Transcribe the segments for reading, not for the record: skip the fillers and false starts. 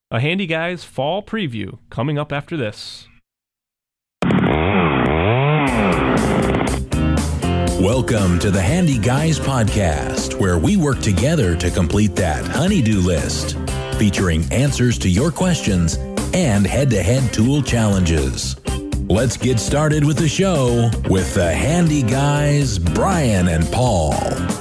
A Handy Guys fall preview coming up after this. Welcome to the Handy Guys podcast, where we work together to complete that honey-do list, featuring answers to your questions and head-to-head tool challenges. Let's get started with the show with the Handy Guys, Brian and Paul.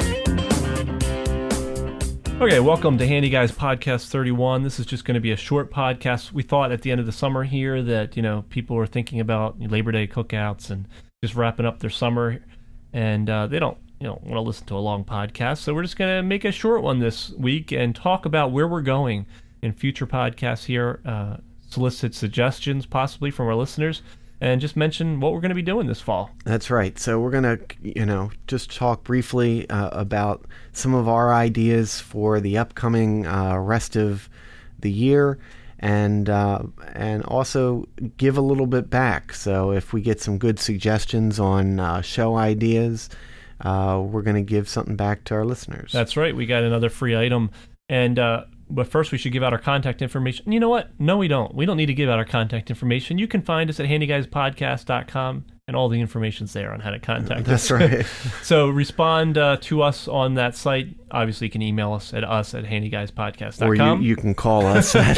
Okay, welcome to Handy Guys Podcast 31. This is just going to be a short podcast. We thought at the end of the summer here that, people were thinking about Labor Day cookouts and just wrapping up their summer, and they don't, want to listen to a long podcast. So we're just going to make a short one this week and talk about where we're going in future podcasts here, solicit suggestions possibly from our listeners, and just mention what we're going to be doing this fall. That's right. So we're going to, just talk briefly about some of our ideas for the upcoming rest of the year, and also give a little bit back. So if we get some good suggestions on show ideas, we're going to give something back to our listeners. That's right. We got another free item, and but first, we should give out our contact information. You know what? No, we don't. We don't need to give out our contact information. You can find us at handyguyspodcast.com, and all the information's there on how to contact us. That's right. So respond to us on that site. Obviously, you can email us at handyguyspodcast.com. Or you can call us at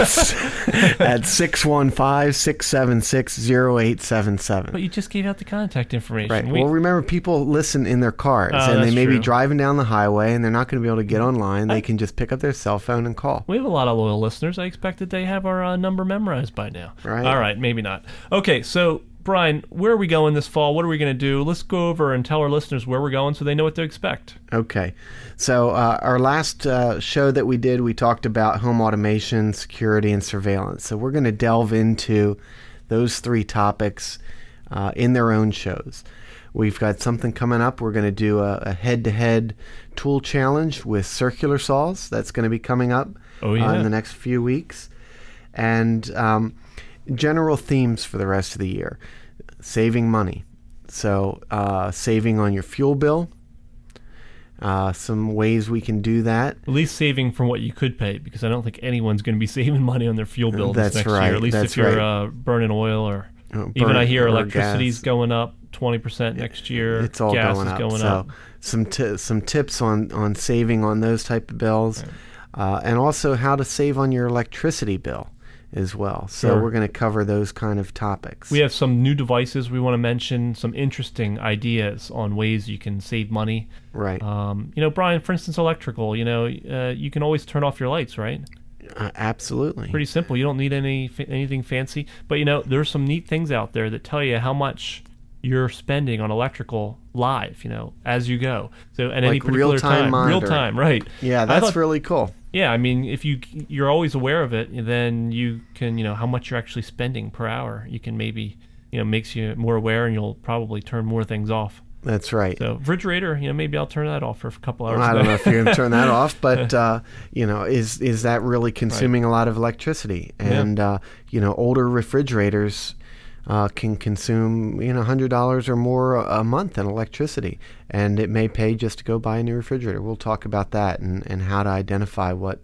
615-676-0877. But you just gave out the contact information. Right. Well, remember, people listen in their cars, and they may be driving down the highway, and they're not going to be able to get online. They can just pick up their cell phone and call. We have a lot of loyal listeners. I expect that they have our number memorized by now. Right. All right, maybe not. Okay, so Brian, where are we going this fall? What are we going to do? Let's go over and tell our listeners where we're going so they know what to expect. Okay. So our last show that we did, we talked about home automation, security, and surveillance. So we're going to delve into those three topics in their own shows. We've got something coming up. We're going to do a head-to-head tool challenge with circular saws. That's going to be coming up in the next few weeks. And general themes for the rest of the year. Saving money. So saving on your fuel bill. Some ways we can do that. At least saving from what you could pay, because I don't think anyone's going to be saving money on their fuel bill this next year. At least if you're burning oil or even I hear electricity's going up 20% next year. It's all gas going is up. Going so up. Some tips on saving on those type of bills, and also how to save on your electricity bill as well. So we're going to cover those kind of topics. We have some new devices we want to mention, some interesting ideas on ways you can save money. Right. Brian, for instance, electrical, you can always turn off your lights, right? Absolutely. Pretty simple. You don't need anything fancy. But, there's some neat things out there that tell you how much you're spending on electrical live, as you go. So at any particular real-time time. Real time, right. Yeah, that's really cool. Yeah, I mean, if you're always aware of it, then you can, how much you're actually spending per hour. You can maybe, makes you more aware, and you'll probably turn more things off. That's right. So refrigerator, maybe I'll turn that off for a couple hours. Well, I don't know if you're going to turn that off, but is that really consuming a lot of electricity? And older refrigerators can consume $100 or more a month in electricity, and it may pay just to go buy a new refrigerator. We'll talk about that and how to identify what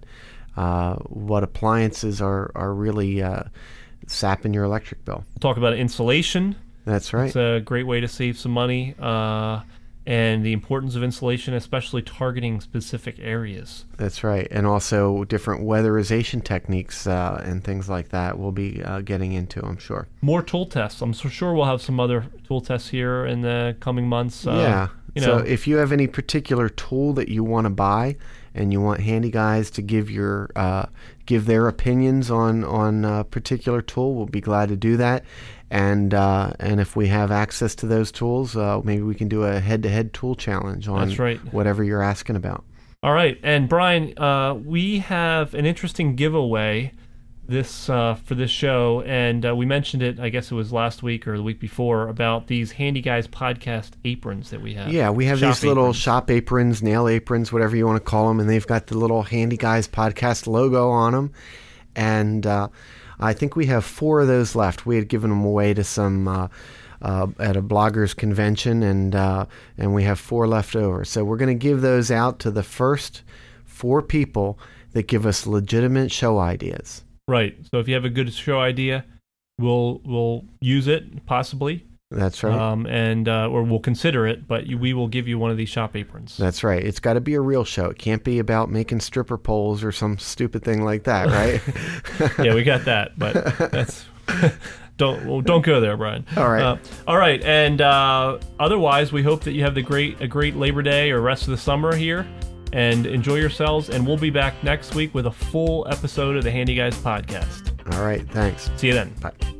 appliances are really sapping your electric bill. We'll talk about insulation. That's right. It's a great way to save some money, and the importance of insulation, especially targeting specific areas. That's right. And also different weatherization techniques and things like that we'll be getting into, I'm sure. More tool tests. I'm so sure we'll have some other tool tests here in the coming months. So if you have any particular tool that you want to buy and you want Handy Guys to give their opinions on a particular tool, we'll be glad to do that. And if we have access to those tools, maybe we can do a head-to-head tool challenge on whatever you're asking about. All right. And Brian, we have an interesting giveaway for this show, and we mentioned it, I guess it was last week or the week before, about these Handy Guys podcast aprons that we have. Yeah, we have these little shop aprons, nail aprons, whatever you want to call them, and they've got the little Handy Guys podcast logo on them. And I think we have 4 of those left. We had given them away to some at a bloggers convention, and we have 4 left over. So we're going to give those out to the first 4 people that give us legitimate show ideas. Right. So if you have a good show idea, we'll use it possibly. That's right. Or we'll consider it, but we will give you one of these shop aprons. That's right. It's got to be a real show. It can't be about making stripper poles or some stupid thing like that, right? Yeah, we got that, but that's don't go there, Brian. All right. All right, and otherwise, we hope that you have a great Labor Day or rest of the summer here, and enjoy yourselves. And we'll be back next week with a full episode of the Handy Guys podcast. All right. Thanks. See you then. Bye.